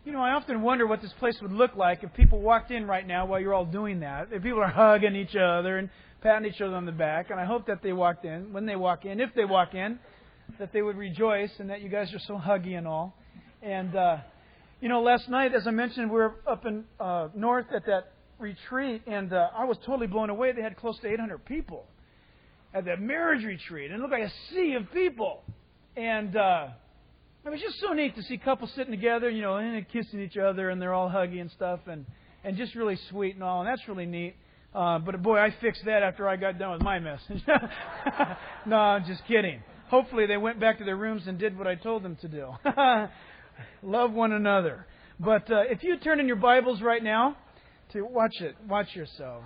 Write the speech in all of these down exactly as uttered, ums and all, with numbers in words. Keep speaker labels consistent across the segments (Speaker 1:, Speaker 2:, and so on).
Speaker 1: You know, I often wonder what this place would look like if people walked in right now while you're all doing that. If people are hugging each other and patting each other on the back. And I hope that they walked in, when they walk in, if they walk in, that they would rejoice and that you guys are so huggy and all. And, uh, you know, last night, as I mentioned, we were up in uh, north at that retreat, and uh, I was totally blown away. They had close to eight hundred people at that marriage retreat. And it looked like a sea of people. And uh, it was just so neat to see couples sitting together, you know, and kissing each other, and they're all huggy and stuff, and, and just really sweet and all. And that's really neat. Uh, but boy, I fixed that after I got done with my message. No, I'm just kidding. Hopefully they went back to their rooms and did what I told them to do. Love one another. But uh, if you turn in your Bibles right now, to watch it, watch yourselves.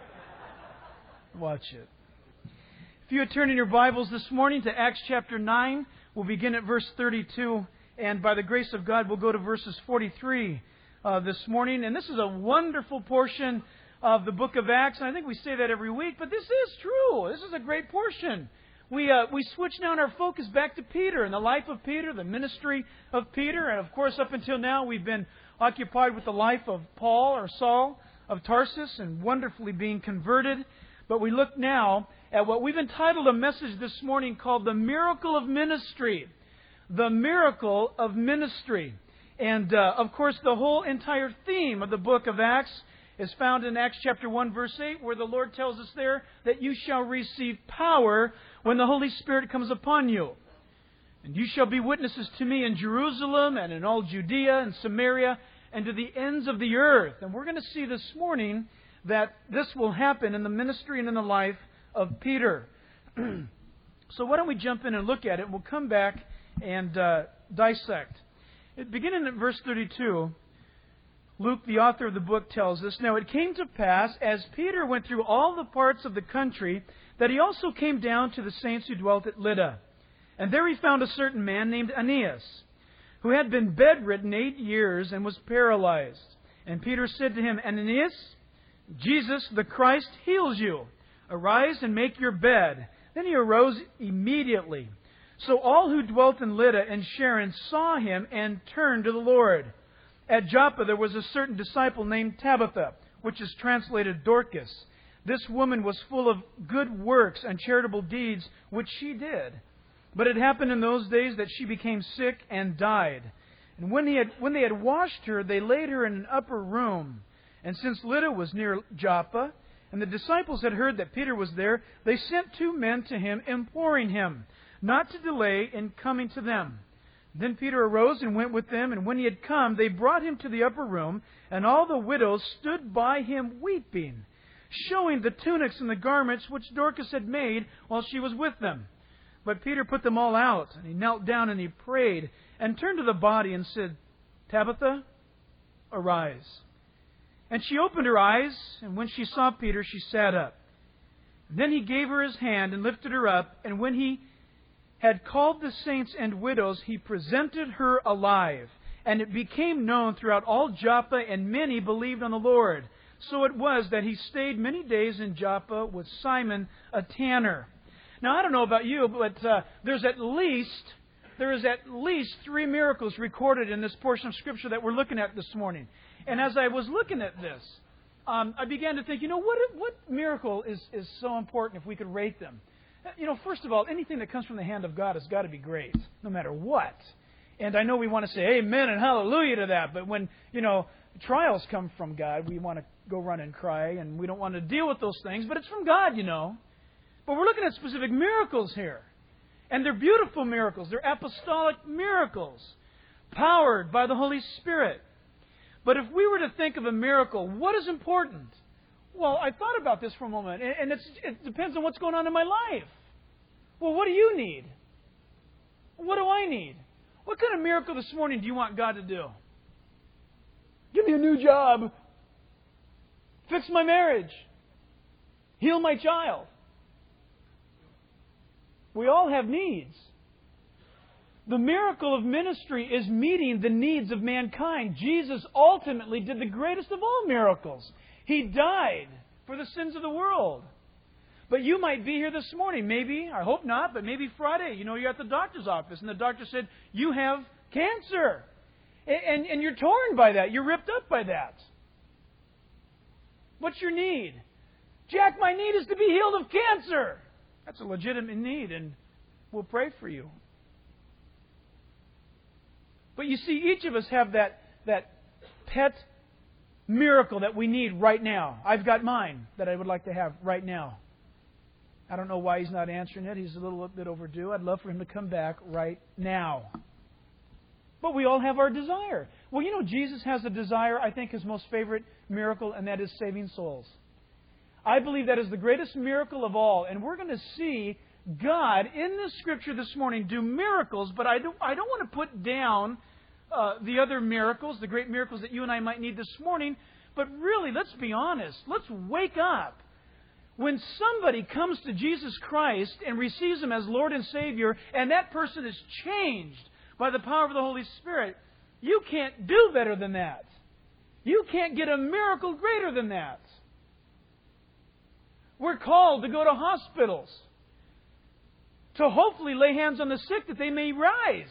Speaker 1: Watch it. If you would turn in your Bibles this morning to Acts chapter nine, we'll begin at verse thirty-two, and by the grace of God, we'll go to verses forty-three uh, this morning. And this is a wonderful portion of the book of Acts. And I think we say that every week, but this is true. This is a great portion. We uh, we switch down our focus back to Peter and the life of Peter, the ministry of Peter. And of course, up until now, we've been occupied with the life of Paul or Saul of Tarsus and wonderfully being converted. But we look now at what we've entitled a message this morning called The Miracle of Ministry. The Miracle of Ministry. And uh, of course, the whole entire theme of the book of Acts is found in Acts chapter one, verse eight, where the Lord tells us there that you shall receive power when the Holy Spirit comes upon you. And you shall be witnesses to me in Jerusalem and in all Judea and Samaria and to the ends of the earth. And we're going to see this morning that this will happen in the ministry and in the life of Peter. So why don't we jump in and look at it? We'll come back and uh, dissect. Beginning at verse thirty-two, Luke, the author of the book, tells us, Now it came to pass, as Peter went through all the parts of the country, that he also came down to the saints who dwelt at Lydda. And there he found a certain man named Aeneas, who had been bedridden eight years and was paralyzed. And Peter said to him, Aeneas, Jesus the Christ heals you. Arise and make your bed. Then he arose immediately. So all who dwelt in Lydda and Sharon saw him and turned to the Lord. At Joppa there was a certain disciple named Tabitha, which is translated Dorcas. This woman was full of good works and charitable deeds, which she did. But it happened in those days that she became sick and died. And when, he had, when they had washed her, they laid her in an upper room. And since Lydda was near Joppa, and the disciples had heard that Peter was there, they sent two men to him, imploring him not to delay in coming to them. Then Peter arose and went with them, and when he had come, they brought him to the upper room, and all the widows stood by him weeping, showing the tunics and the garments which Dorcas had made while she was with them. But Peter put them all out, and he knelt down and he prayed, and turned to the body and said, Tabitha, arise. And she opened her eyes, and when she saw Peter, she sat up. Then he gave her his hand and lifted her up, and when he had called the saints and widows, he presented her alive. And it became known throughout all Joppa, and many believed on the Lord. So it was that he stayed many days in Joppa with Simon, a tanner. Now, I don't know about you, but uh, there's at least there is at least three miracles recorded in this portion of Scripture that we're looking at this morning. And as I was looking at this, um, I began to think, you know, what what miracle is, is so important if we could rate them? You know, first of all, anything that comes from the hand of God has got to be great, no matter what. And I know we want to say amen and hallelujah to that, but when, you know, trials come from God, we want to go run and cry, and we don't want to deal with those things, but it's from God, you know. But we're looking at specific miracles here. And they're beautiful miracles. They're apostolic miracles, powered by the Holy Spirit. But if we were to think of a miracle, what is important? Well, I thought about this for a moment, and it's, it depends on what's going on in my life. Well, what do you need? What do I need? What kind of miracle this morning do you want God to do? Give me a new job. Fix my marriage. Heal my child. We all have needs. The miracle of ministry is meeting the needs of mankind. Jesus ultimately did the greatest of all miracles. He died for the sins of the world. But you might be here this morning. Maybe, I hope not, but maybe Friday. You know, you're at the doctor's office and the doctor said, you have cancer. And, and you're torn by that. You're ripped up by that. What's your need? Jack, my need is to be healed of cancer. That's a legitimate need, and we'll pray for you. But you see, each of us have that, that pet miracle that we need right now. I've got mine that I would like to have right now. I don't know why He's not answering it. He's a little bit overdue. I'd love for Him to come back right now. But we all have our desire. Well, you know, Jesus has a desire, I think, His most favorite miracle, and that is saving souls. I believe that is the greatest miracle of all. And we're going to see God in the Scripture this morning do miracles, but I don't, I don't want to put down uh, the other miracles, the great miracles that you and I might need this morning. But really, let's be honest. Let's wake up. When somebody comes to Jesus Christ and receives Him as Lord and Savior, and that person is changed by the power of the Holy Spirit, you can't do better than that. You can't get a miracle greater than that. We're called to go to hospitals, to hopefully lay hands on the sick that they may rise.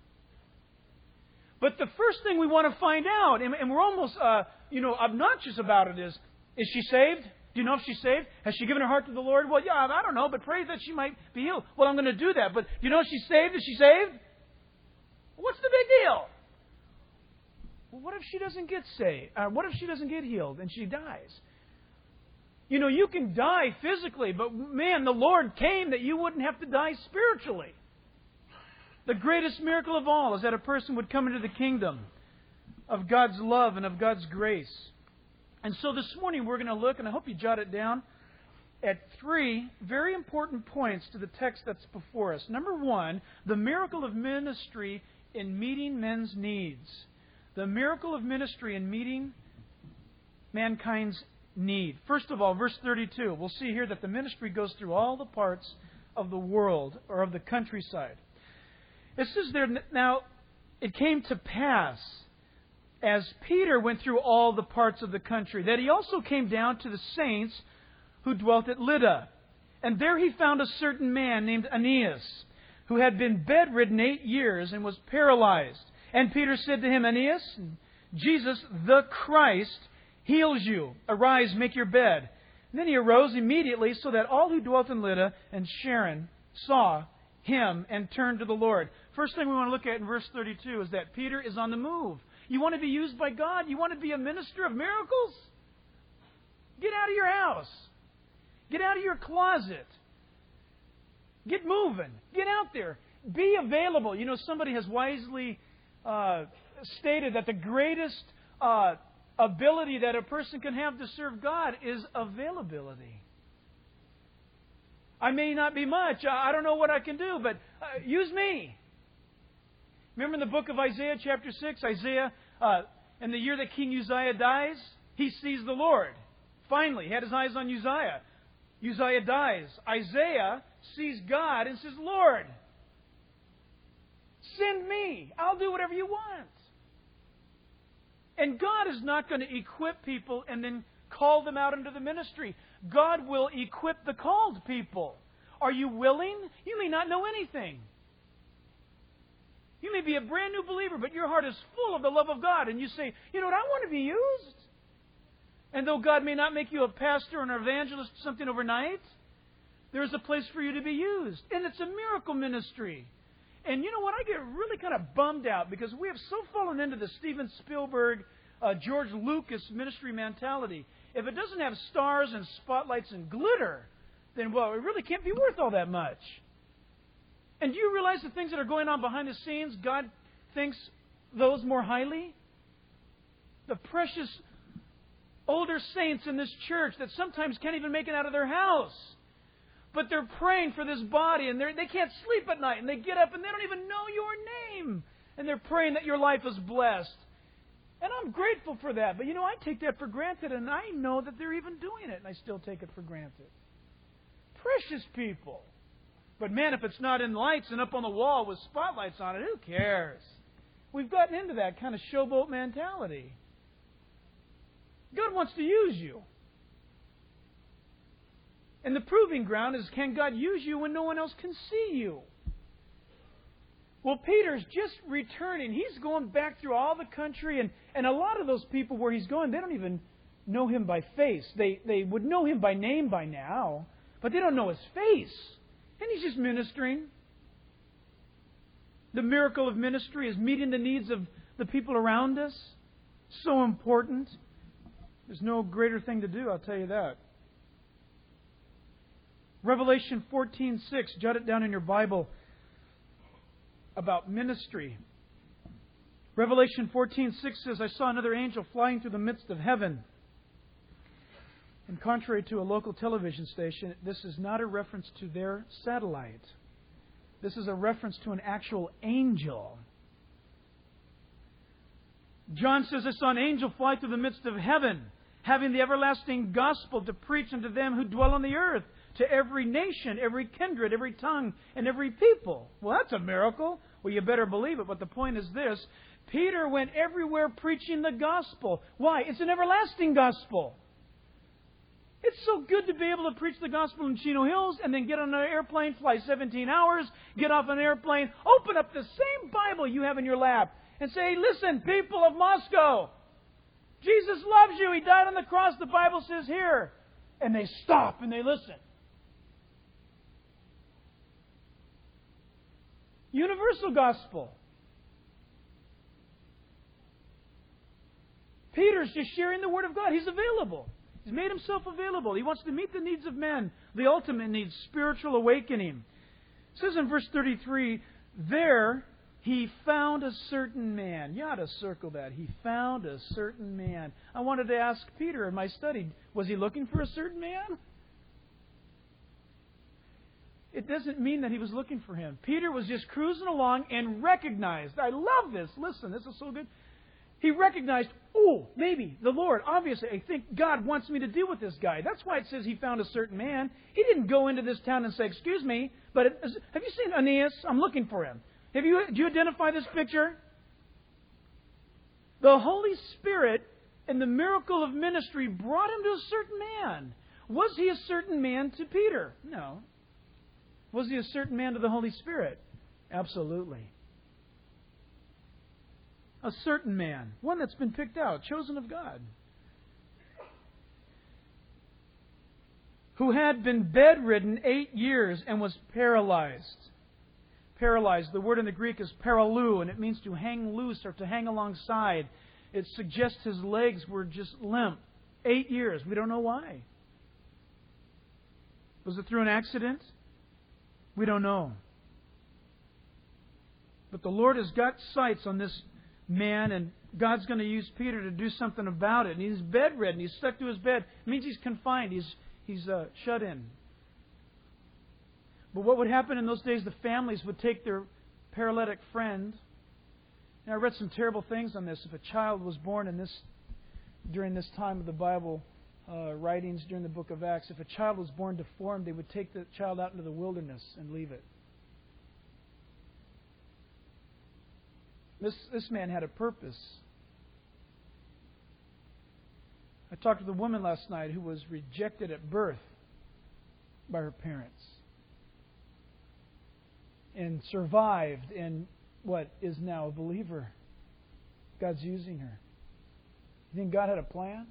Speaker 1: But the first thing we want to find out, and, and we're almost uh, you know, obnoxious about it, is, is she saved? Do you know if she's saved? Has she given her heart to the Lord? Well, yeah, I don't know, but pray that she might be healed. Well, I'm going to do that. But do you know if she's saved? Is she saved? What's the big deal? Well, what if she doesn't get saved? Uh, what if she doesn't get healed and she dies? You know, you can die physically, but man, the Lord came that you wouldn't have to die spiritually. The greatest miracle of all is that a person would come into the kingdom of God's love and of God's grace. And so this morning we're going to look, and I hope you jot it down, at three very important points to the text that's before us. Number one, the miracle of ministry in meeting men's needs. The miracle of ministry in meeting mankind's need. First of all, verse thirty-two, we'll see here that the ministry goes through all the parts of the world or of the countryside. It says there, now, it came to pass, as Peter went through all the parts of the country, that he also came down to the saints who dwelt at Lydda. And there he found a certain man named Aeneas, who had been bedridden eight years and was paralyzed. And Peter said to him, Aeneas, Jesus, the Christ, heals you. Arise, make your bed. And then he arose immediately, so that all who dwelt in Lydda and Sharon saw him and turned to the Lord. First thing we want to look at in verse thirty-two is that Peter is on the move. You want to be used by God? You want to be a minister of miracles? Get out of your house. Get out of your closet. Get moving. Get out there. Be available. You know, somebody has wisely uh, stated that the greatest uh, ability that a person can have to serve God is availability. I may not be much. I don't know what I can do, but uh, use me. Remember in the book of Isaiah, chapter six, Isaiah, uh, in the year that King Uzziah dies, he sees the Lord. Finally, he had his eyes on Uzziah. Uzziah dies. Isaiah sees God and says, Lord, send me. I'll do whatever you want. And God is not going to equip people and then call them out into the ministry. God will equip the called people. Are you willing? You may not know anything. You may be a brand new believer, but your heart is full of the love of God. And you say, you know what, I want to be used. And though God may not make you a pastor or an evangelist or something overnight, there is a place for you to be used. And it's a miracle ministry. And you know what? I get really kind of bummed out because we have so fallen into the Steven Spielberg, uh, George Lucas ministry mentality. If it doesn't have stars and spotlights and glitter, then, well, it really can't be worth all that much. And do you realize the things that are going on behind the scenes, God thinks those more highly? The precious older saints in this church that sometimes can't even make it out of their house. But they're praying for this body, and they can't sleep at night, and they get up and they don't even know your name. And they're praying that your life is blessed. And I'm grateful for that. But, you know, I take that for granted, and I know that they're even doing it, and I still take it for granted. Precious people. But, man, if it's not in lights and up on the wall with spotlights on it, who cares? We've gotten into that kind of showboat mentality. God wants to use you. And the proving ground is, can God use you when no one else can see you? Well, Peter's just returning. He's going back through all the country, and, and a lot of those people where he's going, they don't even know him by face. They, they would know him by name by now, but they don't know his face. And he's just ministering. The miracle of ministry is meeting the needs of the people around us. So important. There's no greater thing to do, I'll tell you that. Revelation fourteen six, jot it down in your Bible, about ministry. Revelation fourteen six says, I saw another angel flying through the midst of heaven. And contrary to a local television station, this is not a reference to their satellite. This is a reference to an actual angel. John says, I saw an angel fly through the midst of heaven, having the everlasting gospel to preach unto them who dwell on the earth, to every nation, every kindred, every tongue, and every people. Well, that's a miracle. Well, you better believe it. But the point is this. Peter went everywhere preaching the gospel. Why? It's an everlasting gospel. It's so good to be able to preach the gospel in Chino Hills and then get on an airplane, fly seventeen hours, get off an airplane, open up the same Bible you have in your lap and say, listen, people of Moscow, Jesus loves you. He died on the cross. The Bible says here. And they stop and they listen. Universal gospel. Peter's just sharing the Word of God. He's available. He's made himself available. He wants to meet the needs of men. The ultimate needs, spiritual awakening. It says in verse thirty-three, there he found a certain man. You ought to circle that. He found a certain man. I wanted to ask Peter in my study, was he looking for a certain man? It doesn't mean that he was looking for him. Peter was just cruising along and recognized. I love this. Listen, this is so good. He recognized, oh, maybe the Lord, obviously, I think God wants me to deal with this guy. That's why it says he found a certain man. He didn't go into this town and say, excuse me, but it, have you seen Aeneas? I'm looking for him. Have you, do you identify this picture? The Holy Spirit and the miracle of ministry brought him to a certain man. Was he a certain man to Peter? No. Was he a certain man to the Holy Spirit? Absolutely. A certain man. One that's been picked out, chosen of God. Who had been bedridden eight years and was paralyzed. Paralyzed. The word in the Greek is paralou, and it means to hang loose or to hang alongside. It suggests his legs were just limp. Eight years. We don't know why. Was it through an accident? We don't know. But the Lord has got sights on this man, and God's going to use Peter to do something about it. And he's bedridden. He's stuck to his bed. It means he's confined. He's he's uh, shut in. But what would happen in those days? The families would take their paralytic friend. Now, I read some terrible things on this. If a child was born in this during this time of the Bible uh, writings during the book of Acts, if a child was born deformed, they would take the child out into the wilderness and leave it. This this man had a purpose. I talked to the woman last night who was rejected at birth by her parents and survived and what is now a believer. God's using her. You think God had a plan?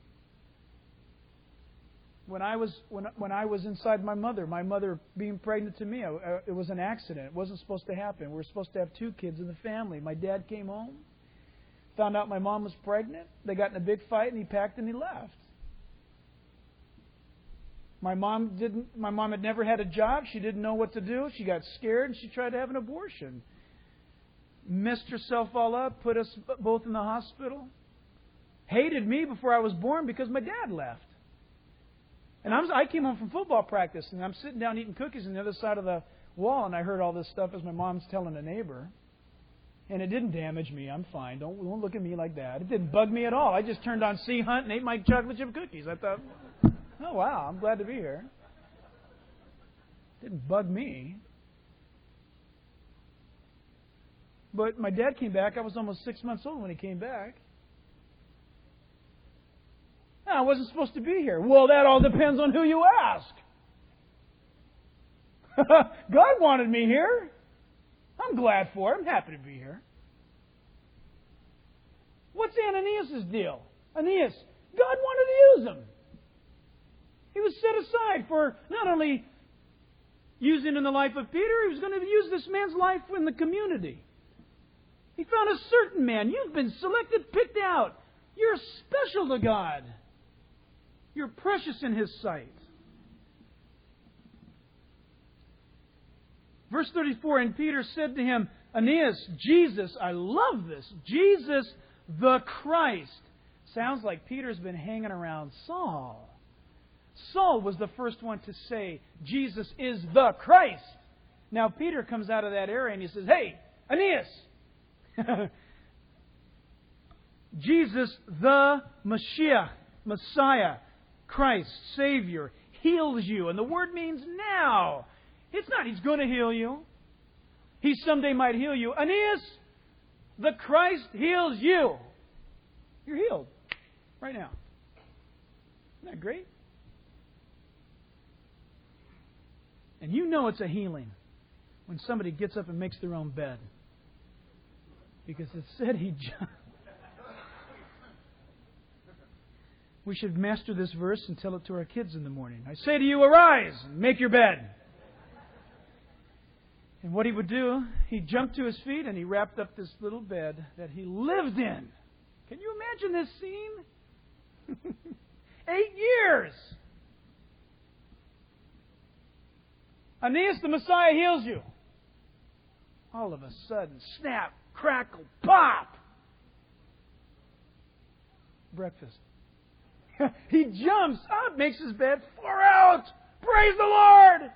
Speaker 1: When I was when when I was inside my mother, my mother being pregnant to me, I, it was an accident. It wasn't supposed to happen. We were supposed to have two kids in the family. My dad came home, found out my mom was pregnant. They got in a big fight, and he packed and he left. My mom didn't. My mom had never had a job. She didn't know what to do. She got scared, and she tried to have an abortion. Messed herself all up. Put us both in the hospital. Hated me before I was born because my dad left. And I, was, I came home from football practice, and I'm sitting down eating cookies on the other side of the wall, and I heard all this stuff as my mom's telling a neighbor. And it didn't damage me. I'm fine. Don't, don't look at me like that. It didn't bug me at all. I just turned on Sea Hunt and ate my chocolate chip cookies. I thought, oh, wow, I'm glad to be here. It didn't bug me. But my dad came back. I was almost six months old when he came back. I wasn't supposed to be here. Well, that all depends on who you ask. God wanted me here. I I'm glad for it. I'm happy to be here. What's Ananias' deal? Aeneas, God wanted to use him. He was set aside for not only using in the life of Peter, he was going to use this man's life in the community. He found a certain man. You've been selected, picked out. You're special to God. You're precious in His sight. Verse thirty-four, and Peter said to him, Aeneas, Jesus, I love this, Jesus the Christ. Sounds like Peter's been hanging around Saul. Saul was the first one to say, Jesus is the Christ. Now Peter comes out of that area and he says, hey, Aeneas, Jesus the Mashiach, Messiah, Christ, Savior, heals you. And the word means now. It's not He's going to heal you. He someday might heal you. Aeneas, the Christ heals you. You're healed right now. Isn't that great? And you know it's a healing when somebody gets up and makes their own bed. Because it said he jumped. We should master this verse and tell it to our kids in the morning. I say to you, arise and make your bed. And what he would do, he jumped to his feet and he wrapped up this little bed that he lived in. Can you imagine this scene? Eight years. Aeneas, the Messiah, heals you. All of a sudden, snap, crackle, pop. Breakfast. He jumps up, makes his bed, far out. Praise the Lord.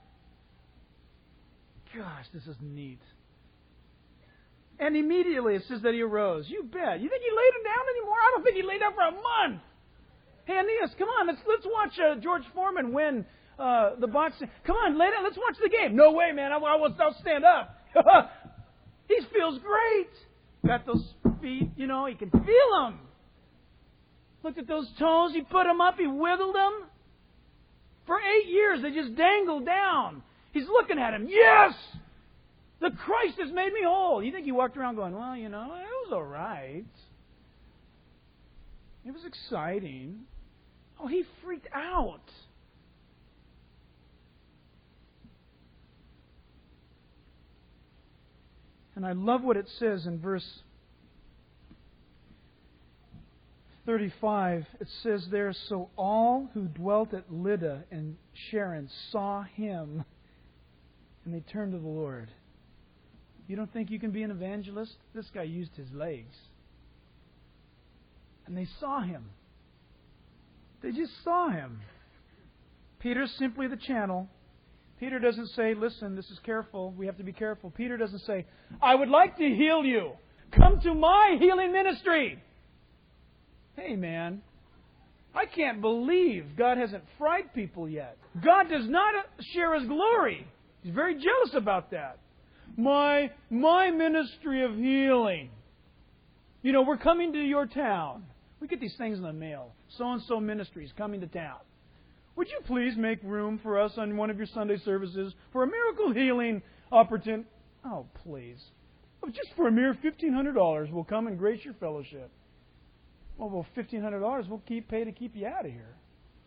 Speaker 1: Gosh, this is neat. And immediately it says that he arose. You bet. You think he laid him down anymore? I don't think he laid down for a month. Hey, Aeneas, come on. Let's let's watch uh, George Foreman win uh, the boxing. Come on, lay down. Let's watch the game. No way, man. I, I will, I'll stand up. He feels great. Got those feet, you know, he can feel them. Look at those toes. He put them up. He wiggled them. For eight years, they just dangled down. He's looking at him. Yes! The Christ has made me whole. You think he walked around going, well, you know, it was all right. It was exciting. Oh, he freaked out. And I love what it says in verse thirty-five. It says there, so all who dwelt at Lydda and Sharon saw him, and they turned to the Lord. You don't think you can be an evangelist? This guy used his legs. And they saw him. They just saw him. Peter's simply the channel. Peter doesn't say, listen, this is careful. We have to be careful. Peter doesn't say, I would like to heal you. Come to my healing ministry. Hey, man, I can't believe God hasn't fried people yet. God does not share His glory. He's very jealous about that. My, my ministry of healing. You know, we're coming to your town. We get these things in the mail. So-and-so ministries coming to town. Would you please make room for us on one of your Sunday services for a miracle healing opportunity? Oh, please. Oh, just for a mere fifteen hundred dollars, we'll come and grace your fellowship. Well, well, fifteen hundred dollars we'll keep pay to keep you out of here.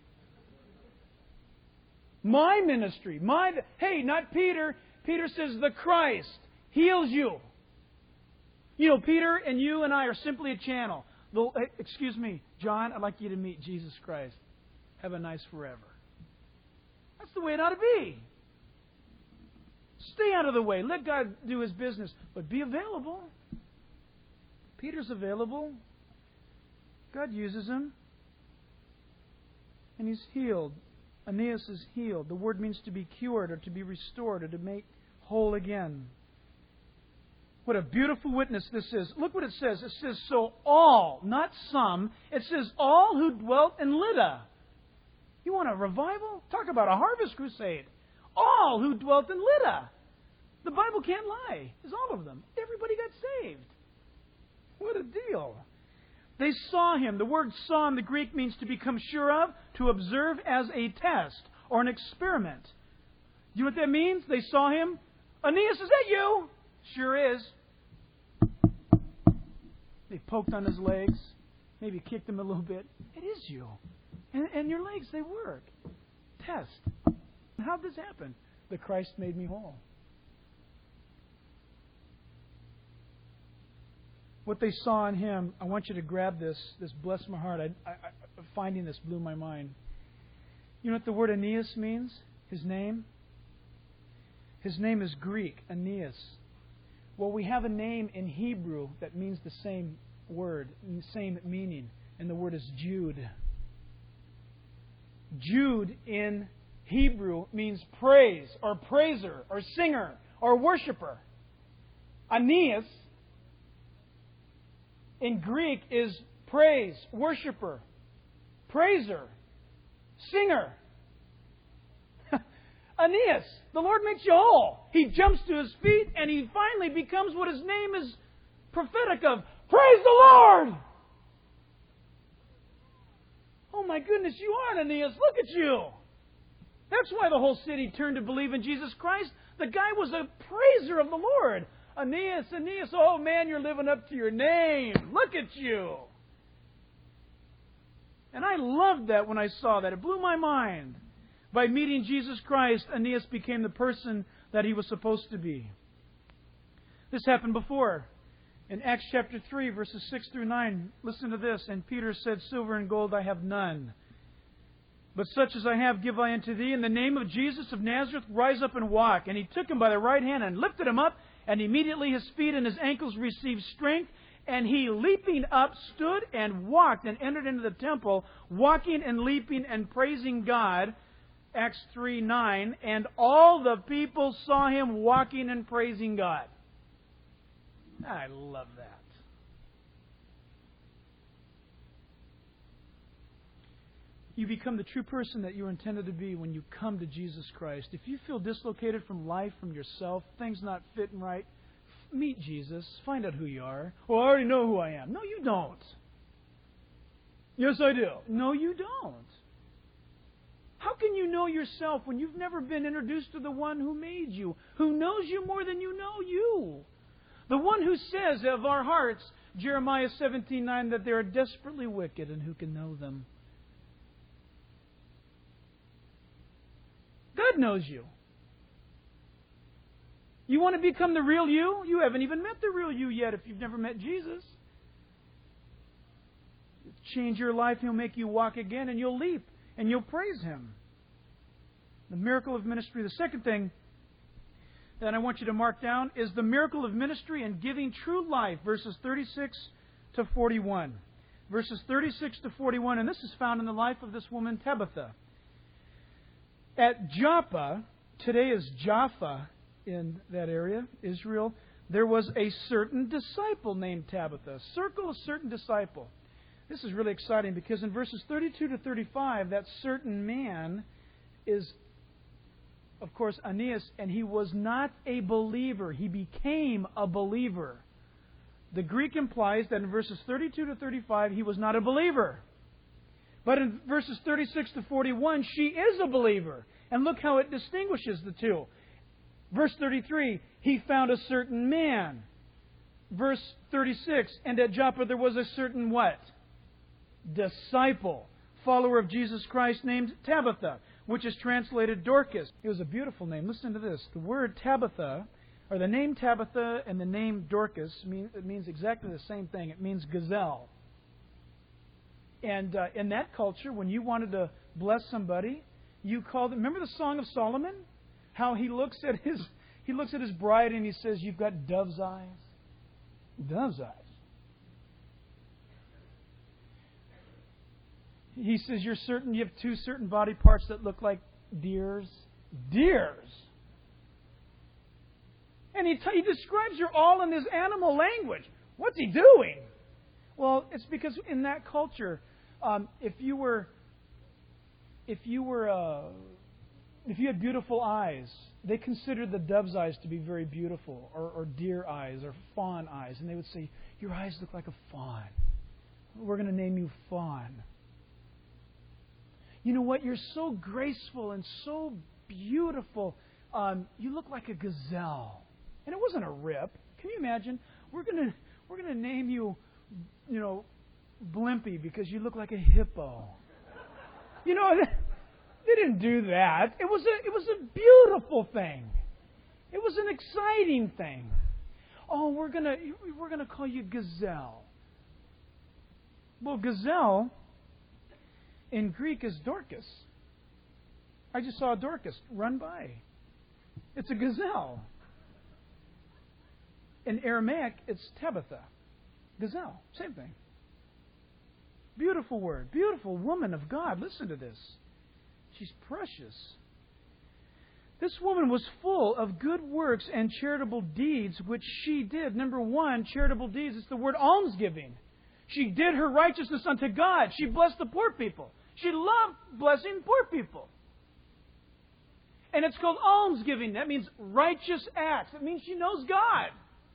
Speaker 1: My ministry, my hey, not Peter. Peter says the Christ heals you. You know, Peter and you and I are simply a channel. The, excuse me, John, I'd like you to meet Jesus Christ. Have a nice forever. That's the way it ought to be. Stay out of the way. Let God do His business. But be available. Peter's available. God uses him. And he's healed. Aeneas is healed. The word means to be cured or to be restored or to make whole again. What a beautiful witness this is. Look what it says. It says, so all, not some. It says, all who dwelt in Lydda. You want a revival? Talk about a harvest crusade. All who dwelt in Lydda. The Bible can't lie. It's all of them. Everybody got saved. What a deal. They saw him. The word saw in the Greek means to become sure of, to observe as a test or an experiment. Do you know what that means? They saw him. Aeneas, is that you? Sure is. They poked on his legs, maybe kicked him a little bit. It is you. And, and your legs, they work. Test. How did this happen? The Christ made me whole. What they saw in him, I want you to grab this. This blessed my heart. I, I, I, finding this blew my mind. You know what the word Aeneas means? His name? His name is Greek, Aeneas. Well, we have a name in Hebrew that means the same word, same meaning, and the word is Jude. Jude in Hebrew means praise, or praiser, or singer, or worshiper. Aeneas in Greek is praise, worshiper, praiser, singer. Aeneas, the Lord makes you whole. He jumps to his feet and he finally becomes what his name is prophetic of. Praise the Lord! Oh my goodness, you are Aeneas. Look at you. That's why the whole city turned to believe in Jesus Christ. The guy was a praiser of the Lord. Aeneas, Aeneas, oh man, you're living up to your name. Look at you. And I loved that when I saw that. It blew my mind. By meeting Jesus Christ, Aeneas became the person that he was supposed to be. This happened before. In Acts chapter three, verses six through nine, listen to this. And Peter said, Silver and gold I have none, but such as I have give I unto thee. In the name of Jesus of Nazareth, rise up and walk. And he took him by the right hand and lifted him up, and immediately his feet and his ankles received strength. And he, leaping up, stood and walked and entered into the temple, walking and leaping and praising God. Acts three nine, and all the people saw him walking and praising God. I love that. You become the true person that you're intended to be when you come to Jesus Christ. If you feel dislocated from life, from yourself, things not fitting right, meet Jesus. Find out who you are. Well, I already know who I am. No, you don't. Yes, I do. No, you don't. How can you know yourself when you've never been introduced to the one who made you, who knows you more than you know you? The one who says of our hearts, Jeremiah seventeen nine, that they are desperately wicked, and who can know them? God knows you. You want to become the real you? You haven't even met the real you yet if you've never met Jesus. Change your life, He'll make you walk again, and you'll leap. And you'll praise Him. The miracle of ministry. The second thing that I want you to mark down is the miracle of ministry and giving true life, verses thirty-six to forty-one. Verses thirty-six to forty-one, and this is found in the life of this woman, Tabitha. At Joppa, today is Jaffa in that area, Israel, there was a certain disciple named Tabitha. Circle a certain disciple. This is really exciting because in verses thirty-two to thirty-five, that certain man is, of course, Aeneas, and he was not a believer. He became a believer. The Greek implies that in verses thirty-two to thirty-five, he was not a believer. But in verses thirty-six to forty-one, she is a believer. And look how it distinguishes the two. Verse thirty-three, he found a certain man. Verse thirty-six, and at Joppa there was a certain what? Disciple, follower of Jesus Christ, named Tabitha, which is translated Dorcas. It was a beautiful name. Listen to this. The word Tabitha, or the name Tabitha and the name Dorcas, mean, it means exactly the same thing. It means gazelle. And uh, in that culture, when you wanted to bless somebody, you called them. Remember the Song of Solomon? How he looks at his he looks at his bride and he says, "You've got dove's eyes." Dove's eyes. He says, "You're certain you have two certain body parts that look like deers." Deers. And he, t- he describes her all in this animal language. What's he doing? Well, it's because in that culture, um, if you were, if you were, uh, if you had beautiful eyes, they considered the dove's eyes to be very beautiful, or, or deer eyes, or fawn eyes, and they would say, "Your eyes look like a fawn. We're going to name you Fawn. You know what? You're so graceful and so beautiful. Um, you look like a gazelle." And it wasn't a rip. Can you imagine? We're gonna we're gonna name you, you know, Blimpy because you look like a hippo. You know, they didn't do that. It was a it was a beautiful thing. It was an exciting thing. Oh, we're gonna we're gonna call you Gazelle. Well, Gazelle in Greek is Dorcas. I just saw a Dorcas run by. It's a gazelle. In Aramaic, it's Tabitha. Gazelle, same thing. Beautiful word. Beautiful woman of God. Listen to this. She's precious. This woman was full of good works and charitable deeds, which she did. Number one, charitable deeds. It's the word almsgiving. She did her righteousness unto God. She blessed the poor people. She loved blessing poor people. And it's called almsgiving. That means righteous acts. It means she knows God.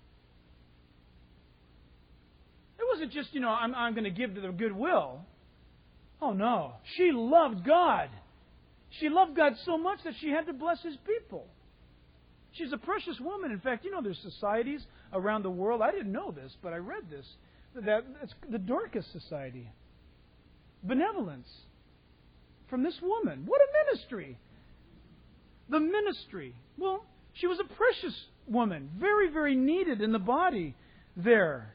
Speaker 1: It wasn't just, you know, I'm, I'm going to give to the goodwill. Oh, no. She loved God. She loved God so much that she had to bless His people. She's a precious woman. In fact, you know, there's societies around the world. I didn't know this, but I read this. That it's the Dorcas Society. Benevolence. From this woman. What a ministry. The ministry. Well, she was a precious woman. Very, very needed in the body there.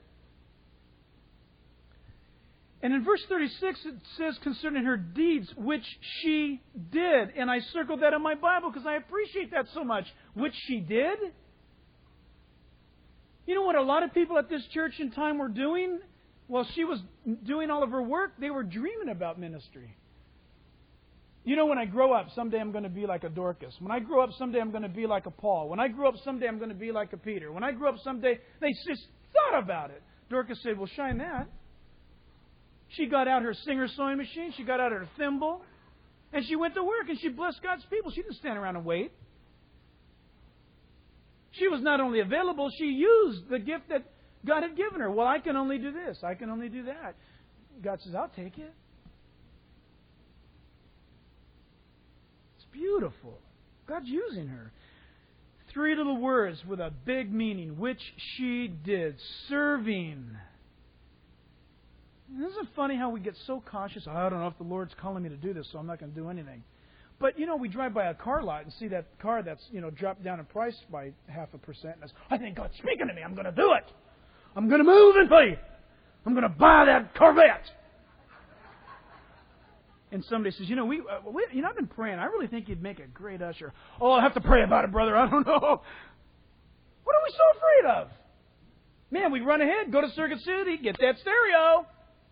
Speaker 1: And in verse thirty-six, it says concerning her deeds, which she did. And I circled that in my Bible because I appreciate that so much. Which she did. You know what a lot of people at this church in time were doing? While she was doing all of her work, they were dreaming about ministry. You know, when I grow up, someday I'm going to be like a Dorcas. When I grow up, someday I'm going to be like a Paul. When I grow up, someday I'm going to be like a Peter. When I grow up, someday, they just thought about it. Dorcas said, well, shine that. She got out her Singer sewing machine. She got out her thimble. And she went to work and she blessed God's people. She didn't stand around and wait. She was not only available, she used the gift that God had given her. Well, I can only do this. I can only do that. God says, I'll take it. It's beautiful. God's using her. Three little words with a big meaning, which she did. Serving. Isn't it funny how we get so cautious? Oh, I don't know if the Lord's calling me to do this, so I'm not going to do anything. But, you know, we drive by a car lot and see that car that's, you know, dropped down in price by half a percent. And I think God's speaking to me. I'm going to do it. I'm going to move in faith. I'm going to buy that Corvette. And somebody says, you know, we, uh, we, you know, I've been praying. I really think you'd make a great usher. Oh, I'll have to pray about it, brother. I don't know. What are we so afraid of? Man, we run ahead, go to Circuit City, get that stereo.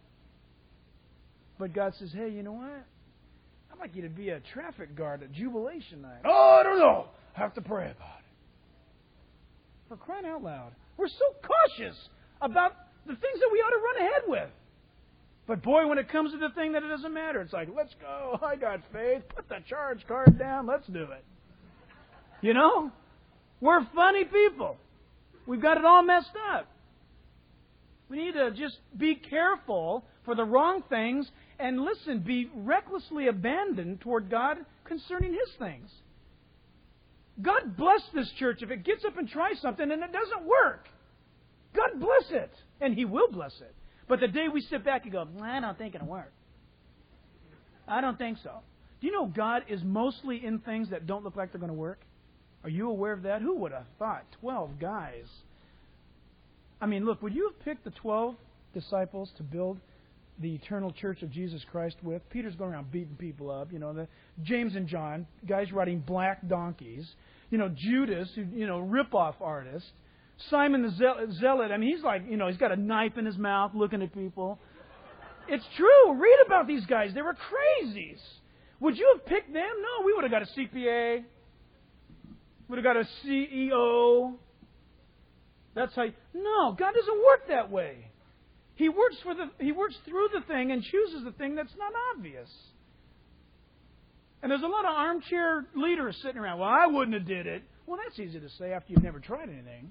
Speaker 1: But God says, hey, you know what? I'd like you to be a traffic guard at Jubilation Night. Oh, I don't know. I have to pray about it. For crying out loud. We're so cautious about the things that we ought to run ahead with. But boy, when it comes to the thing that it doesn't matter, it's like, let's go. I got faith. Put the charge card down. Let's do it. You know? We're funny people. We've got it all messed up. We need to just be careful for the wrong things and listen, be recklessly abandoned toward God concerning His things. God bless this church if it gets up and tries something and it doesn't work. God bless it. And He will bless it. But the day we sit back and go, I don't think it'll work. I don't think so. Do you know God is mostly in things that don't look like they're going to work? Are you aware of that? Who would have thought? Twelve guys. I mean, look, would you have picked the twelve disciples to build the eternal church of Jesus Christ with? Peter's going around beating people up. You know, the James and John, guys riding black donkeys. You know, Judas, who, you know, rip-off artist. Simon the Zealot, I mean, he's like, you know, he's got a knife in his mouth looking at people. It's true. Read about these guys. They were crazies. Would you have picked them? No, we would have got a C P A. Would have got a C E O. That's how you, no, God doesn't work that way. He works for the He works through the thing and chooses the thing that's not obvious. And there's a lot of armchair leaders sitting around. Well, I wouldn't have did it. Well, that's easy to say after you've never tried anything.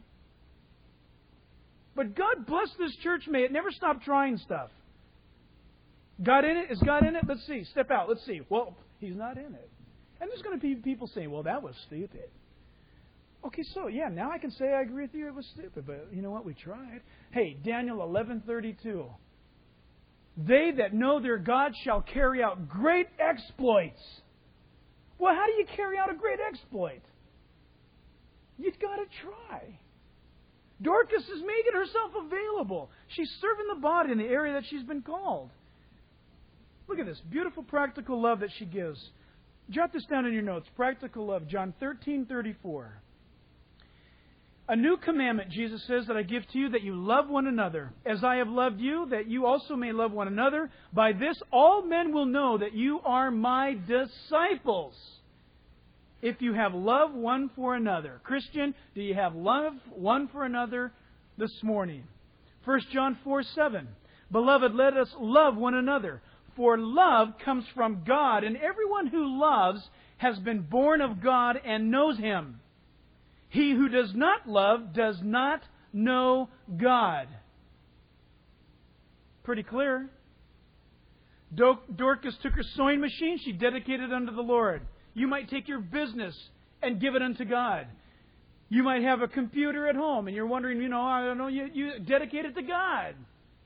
Speaker 1: But God bless this church. May it never stop trying stuff. God in it? Is God in it? Let's see. Step out. Let's see. Well, He's not in it. And there's going to be people saying, well, that was stupid. Okay, so, yeah, now I can say I agree with you. It was stupid, but you know what? We tried. Hey, Daniel eleven thirty-two. They that know their God shall carry out great exploits. Well, how do you carry out a great exploit? You've got to try. Dorcas is making herself available. She's serving the body in the area that she's been called. Look at this beautiful practical love that she gives. Jot this down in your notes. Practical love, John thirteen thirty-four. A new commandment, Jesus says, that I give to you, that you love one another. As I have loved you, that you also may love one another. By this all men will know that you are my disciples, if you have love one for another. Christian, do you have love one for another this morning? First John four seven. Beloved, let us love one another. For love comes from God, and everyone who loves has been born of God and knows Him. He who does not love does not know God. Pretty clear. Dorcas took her sewing machine. She dedicated it unto the Lord. You might take your business and give it unto God. You might have a computer at home and you're wondering, you know, I don't know, you, you dedicate it to God.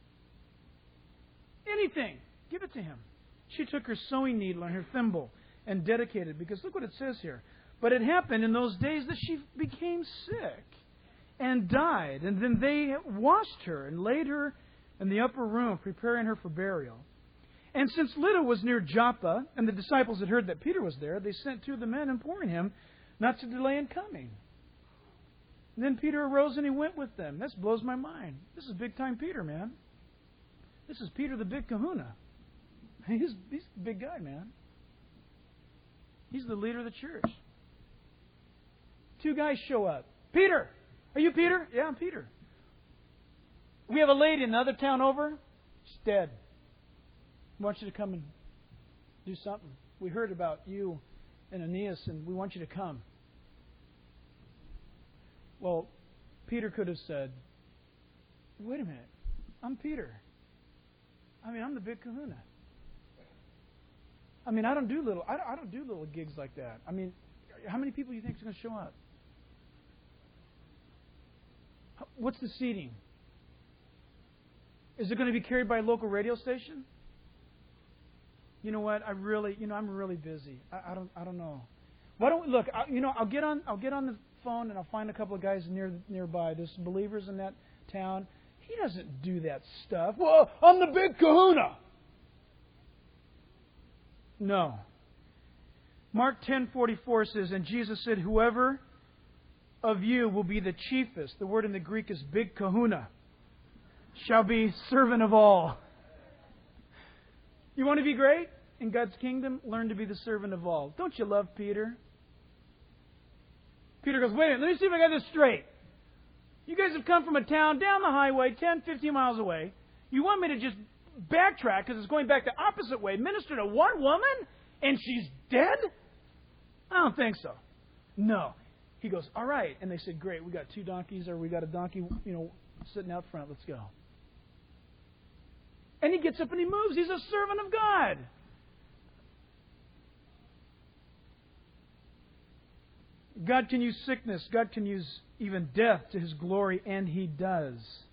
Speaker 1: Anything. Give it to Him. She took her sewing needle and her thimble and dedicated it, because look what it says here. But it happened in those days that she became sick and died. And then they washed her and laid her in the upper room, preparing her for burial. And since Lydda was near Joppa, and the disciples had heard that Peter was there, they sent two of the men, imploring him not to delay in coming. And then Peter arose and he went with them. This blows my mind. This is big time Peter, man. This is Peter the big kahuna. He's, he's a big guy, man. He's the leader of the church. Two guys show up. Peter! Are you Peter? Yeah, I'm Peter. We have a lady in the other town over. She's dead. We want you to come and do something. We heard about you and Aeneas, and we want you to come. Well, Peter could have said, wait a minute. I'm Peter. I mean, I'm the big kahuna. I mean, I don't do little I don't do little gigs like that. I mean, how many people do you think is going to show up? What's the seating? Is it going to be carried by a local radio station? You know what? I really, you know, I'm really busy. I, I don't, I don't know. Why don't we look? I, you know, I'll get on, I'll get on the phone and I'll find a couple of guys near nearby. There's some believers in that town. He doesn't do that stuff. Well, I'm the big kahuna. No. Mark ten forty-four says, and Jesus said, whoever of you will be the chiefest, the word in the Greek is big kahuna, shall be servant of all. You want to be great in God's kingdom? Learn to be the servant of all. Don't you love Peter? Peter goes, wait a minute, let me see if I got this straight. You guys have come from a town down the highway, ten, fifteen miles away. You want me to just backtrack because it's going back the opposite way, minister to one woman, and she's dead? I don't think so. No. He goes, all right. And they said, great, we got two donkeys, or we got a donkey, you know, sitting out front. Let's go. And he gets up and he moves. He's a servant of God. God can use sickness. God can use even death to His glory, and He does.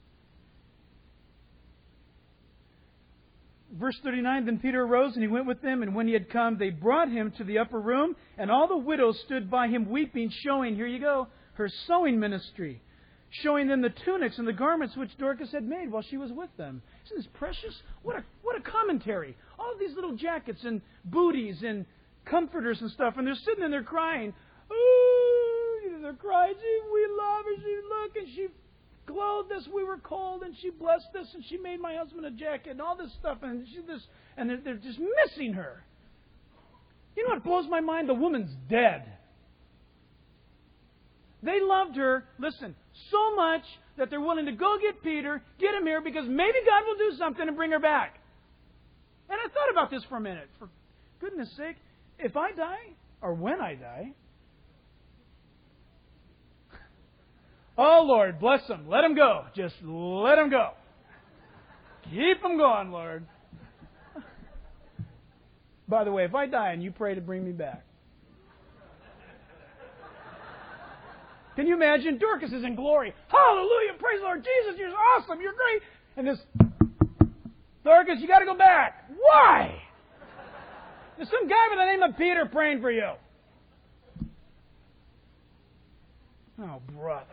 Speaker 1: Verse thirty-nine, then Peter arose and he went with them, and when he had come, they brought him to the upper room, and all the widows stood by him weeping, showing, here you go, her sewing ministry, showing them the tunics and the garments which Dorcas had made while she was with them. Isn't this precious? What a what a commentary. All of these little jackets and booties and comforters and stuff, and they're sitting in there crying. Ooh, you know, they're crying. She, we love her. She look, and she clothed us. We were cold, and she blessed us, and she made my husband a jacket, and all this stuff, and she this, and they're, they're just missing her. You know what blows my mind? The woman's dead. They loved her, listen, so much that they're willing to go get Peter, get him here, because maybe God will do something and bring her back. And I thought about this for a minute. For goodness sake, if I die, or when I die, oh, Lord, bless them. Let them go. Just let them go. Keep them going, Lord. By the way, if I die and you pray to bring me back, Can you imagine? Dorcas is in glory. Hallelujah. Praise the Lord. Jesus, you're awesome. You're great. And this, Dorcas, you got to go back. Why? There's some guy by the name of Peter praying for you. Oh, brother.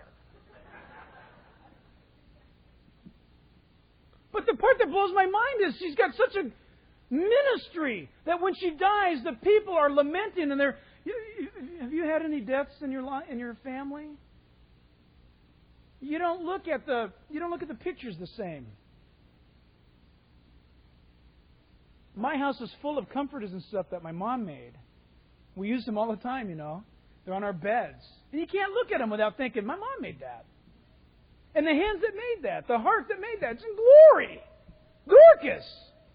Speaker 1: But the part that blows my mind is she's got such a ministry that when she dies, the people are lamenting and they're. You, you, have you had any deaths in your li- in your family? You don't look at the you don't look at the pictures the same. My house is full of comforters and stuff that my mom made. We use them all the time, you know. They're on our beds, and you can't look at them without thinking, "My mom made that." And the hands that made that, the heart that made that, it's in glory. Dorcas.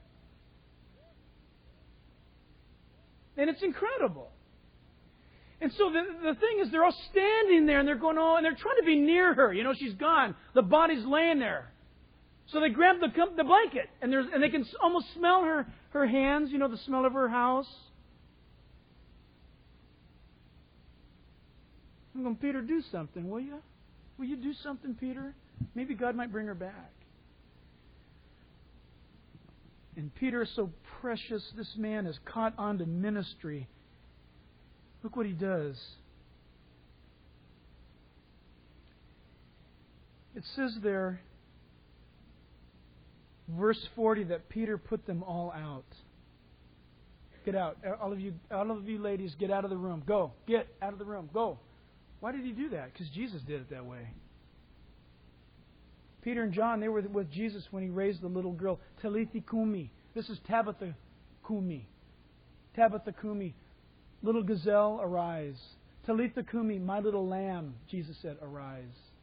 Speaker 1: And it's incredible. And so the, the thing is, they're all standing there and they're going, oh, and they're trying to be near her. You know, she's gone. The body's laying there. So they grab the, the blanket and, there's, and they can almost smell her, her hands, you know, the smell of her house. I'm going, Peter, do something, will you? Will you do something, Peter? Maybe God might bring her back. And Peter is so precious. This man is caught on to ministry. Look what he does. It says there, verse forty, that Peter put them all out. Get out. All of you, all of you ladies, get out of the room. Go. Get out of the room. Go. Why did he do that? Because Jesus did it that way. Peter and John, they were with Jesus when he raised the little girl, Talitha Kumi. This is Tabitha Kumi. Tabitha Kumi. Little gazelle, arise. Talitha Kumi, my little lamb, Jesus said, arise.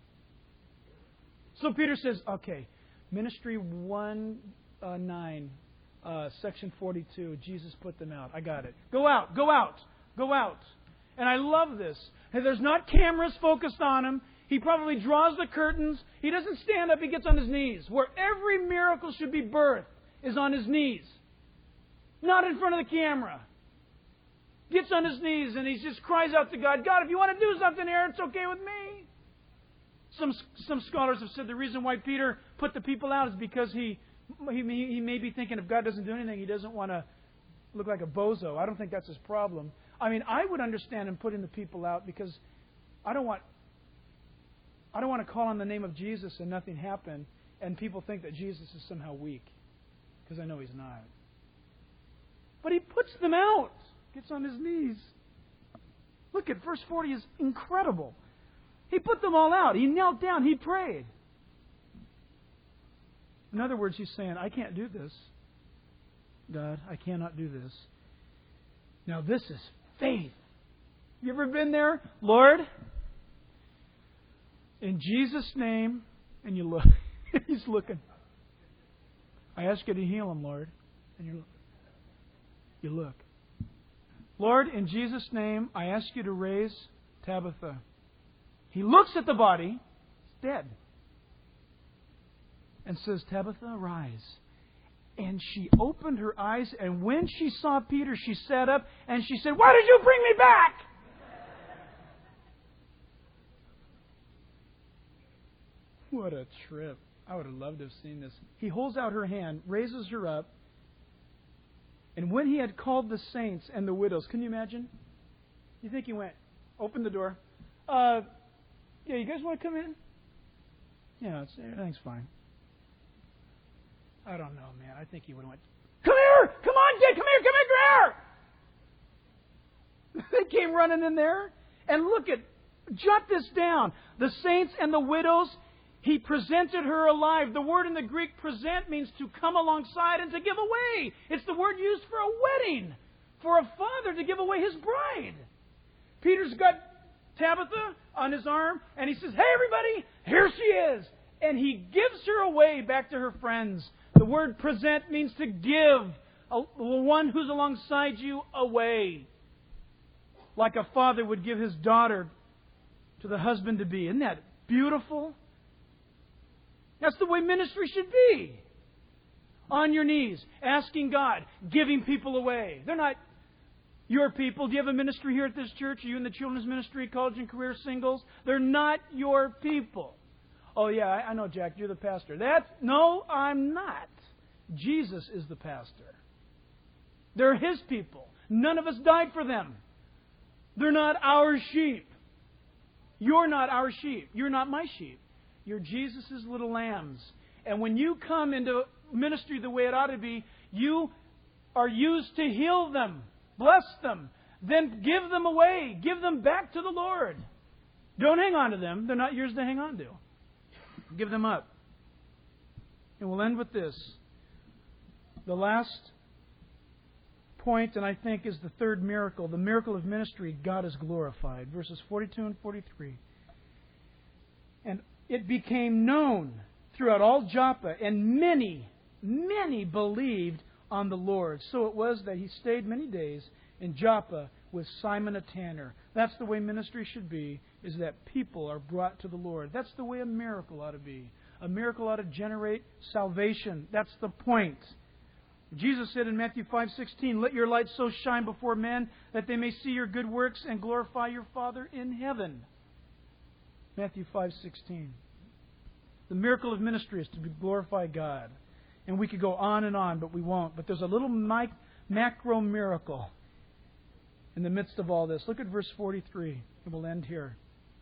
Speaker 1: So Peter says, okay, Ministry one nine, uh, section forty-two, Jesus put them out. I got it. Go out, go out, go out. And I love this. And there's not cameras focused on him. He probably draws the curtains. He doesn't stand up. He gets on his knees. Where every miracle should be birthed is on his knees. Not in front of the camera. Gets on his knees and he just cries out to God, God, if you want to do something here, it's okay with me. Some some scholars have said the reason why Peter put the people out is because he, he, he may be thinking if God doesn't do anything, he doesn't want to look like a bozo. I don't think that's his problem. I mean, I would understand him putting the people out because I don't want I don't want to call on the name of Jesus and nothing happen and people think that Jesus is somehow weak, because I know he's not. But he puts them out. Gets on his knees. Look at verse forty is incredible. He put them all out. He knelt down. He prayed. In other words, he's saying, I can't do this. God, I cannot do this. Now this is faith. You ever been there? Lord, in Jesus' name, and you look. He's looking. I ask you to heal him, Lord. And you you look. Lord, in Jesus' name, I ask you to raise Tabitha. He looks at the body. It's dead. And says, Tabitha, arise. And she opened her eyes, and when she saw Peter, she sat up, and she said, why did you bring me back? What a trip. I would have loved to have seen this. He holds out her hand, raises her up, and when he had called the saints and the widows, can you imagine? You think he went, open the door. Uh, yeah, you guys want to come in? Yeah, it's, everything's fine. I don't know, man. I think he would have went, come here! Come on, kid! Come here! Come here! They came running in there. And look at, jot this down. The saints and the widows, he presented her alive. The word in the Greek, present, means to come alongside and to give away. It's the word used for a wedding. For a father to give away his bride. Peter's got Tabitha on his arm, and he says, hey, everybody, here she is. And he gives her away back to her friends. The word present means to give a, one who's alongside you away. Like a father would give his daughter to the husband-to-be. Isn't that beautiful? That's the way ministry should be. On your knees, asking God, giving people away. They're not... your people. Do you have a ministry here at this church? Are you in the children's ministry, college and career singles? They're not your people. Oh, yeah, I, I know, Jack, you're the pastor. That's, no, I'm not. Jesus is the pastor. They're His people. None of us died for them. They're not our sheep. You're not our sheep. You're not my sheep. You're Jesus' little lambs. And when you come into ministry the way it ought to be, you are used to heal them, bless them, then give them away. Give them back to the Lord. Don't hang on to them. They're not yours to hang on to. Give them up. And we'll end with this. The last point, and I think is the third miracle, the miracle of ministry, God is glorified. Verses forty-two and forty-three. And it became known throughout all Joppa, and many, many believed on the Lord. So it was that he stayed many days in Joppa with Simon a tanner. That's the way ministry should be, is that people are brought to the Lord. That's the way a miracle ought to be. A miracle ought to generate salvation. That's the point. Jesus said in Matthew five sixteen, "Let your light so shine before men that they may see your good works and glorify your Father in heaven." Matthew five sixteen. The miracle of ministry is to glorify God. And we could go on and on, but we won't. But there's a little mic- macro miracle in the midst of all this. Look at verse forty-three. And we'll end here.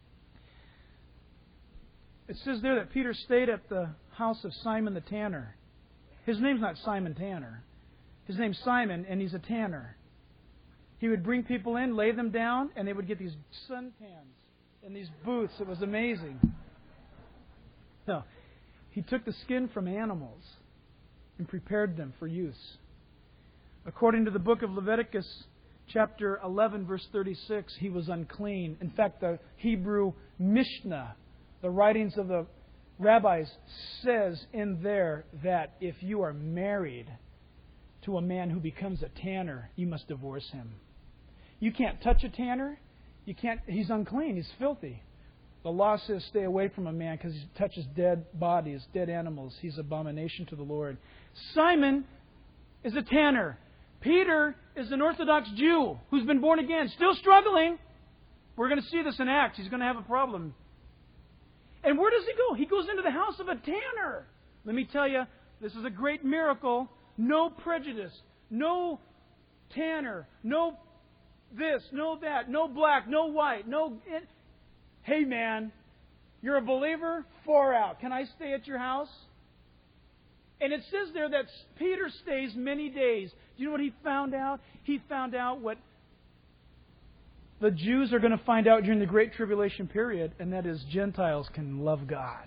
Speaker 1: It says there that Peter stayed at the house of Simon the tanner. His name's not Simon Tanner. His name's Simon, and he's a tanner. He would bring people in, lay them down, and they would get these suntans in these booths. It was amazing. No, he took the skin from animals and prepared them for use. According to the book of Leviticus, chapter eleven, verse thirty-six, he was unclean. In fact, the Hebrew Mishnah, the writings of the rabbis, says in there that if you are married to a man who becomes a tanner, you must divorce him. You can't touch a tanner. You can't. He's unclean. He's filthy. The law says stay away from a man because he touches dead bodies, dead animals. He's abomination to the Lord. Simon is a tanner. Peter is an Orthodox Jew who's been born again, still struggling. We're going to see this in Acts. He's going to have a problem. And where does he go? He goes into the house of a tanner. Let me tell you, this is a great miracle. No prejudice. No tanner. No this. No that. No black. No white. No... It, hey man, you're a believer? Far out. Can I stay at your house? And it says there that Peter stays many days. Do you know what he found out? He found out what the Jews are going to find out during the Great Tribulation period, and that is Gentiles can love God.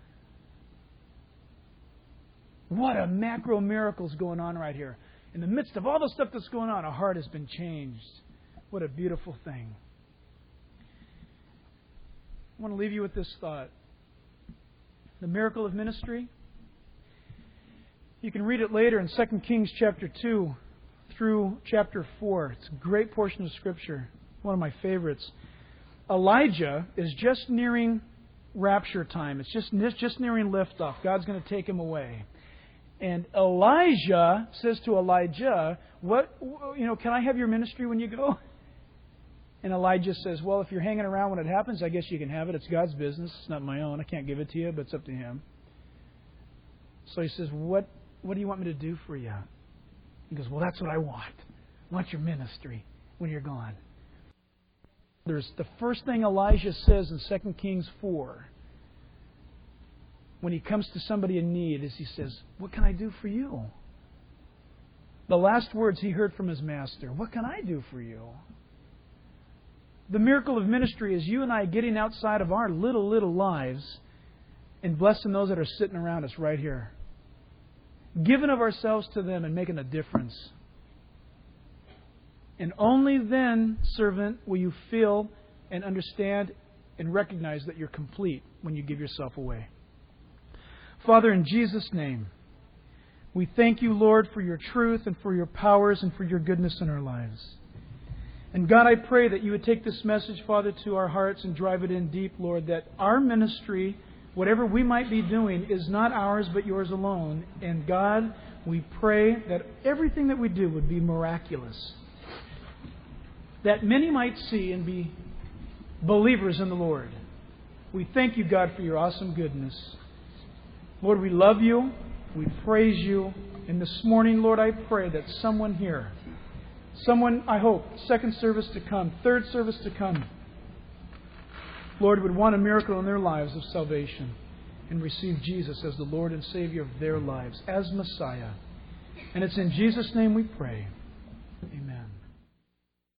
Speaker 1: What a macro miracle is going on right here. In the midst of all the stuff that's going on, a heart has been changed. What a beautiful thing. I want to leave you with this thought. The miracle of ministry. You can read it later in Second Kings chapter two through chapter four. It's a great portion of Scripture. One of my favorites. Elijah is just nearing rapture time. It's just, just nearing liftoff. God's going to take him away. And Elijah says to Elijah, "What, you know, can I have your ministry when you go?" And Elijah says, "Well, if you're hanging around when it happens, I guess you can have it. It's God's business. It's not my own. I can't give it to you, but it's up to Him." So he says, What what do you want me to do for you? He goes, "Well, that's what I want. I want your ministry when you're gone." There's the first thing Elijah says in Second Kings four, when he comes to somebody in need, is he says, "What can I do for you?" The last words he heard from his master, "What can I do for you?" The miracle of ministry is you and I getting outside of our little, little lives and blessing those that are sitting around us right here. Giving of ourselves to them and making a difference. And only then, servant, will you feel and understand and recognize that you're complete when you give yourself away. Father, in Jesus' name, we thank you, Lord, for your truth and for your powers and for your goodness in our lives. And God, I pray that you would take this message, Father, to our hearts and drive it in deep, Lord, that our ministry, whatever we might be doing, is not ours but yours alone. And God, we pray that everything that we do would be miraculous. that many might see and be believers in the Lord. We thank you, God, for your awesome goodness. Lord, we love you. We praise you. And this morning, Lord, I pray that someone here, someone, I hope, second service to come, third service to come, Lord, would want a miracle in their lives of salvation and receive Jesus as the Lord and Savior of their lives, as Messiah. And it's in Jesus' name we pray. Amen.